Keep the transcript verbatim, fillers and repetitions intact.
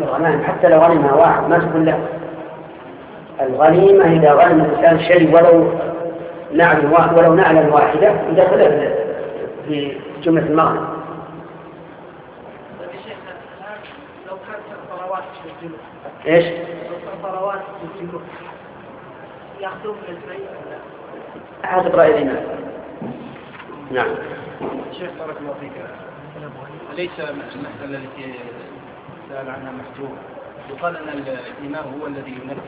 الغنائم حتى لو غنمها واحد ما تكون له. الغنيمة إذا غنم الإنسان شيء ولو نعل ولو نعلا واحدة دخل في جملة المغنم. لو كانت ثروات تسجله ايش؟ لو ثروات تسجله يأخذون من البيع حسب رأي الإمام. نعم. شيخ بارك الله فيك، أليس المسألة التي سأل عنها محجوب يقال أن الإمام هو الذي ينفذ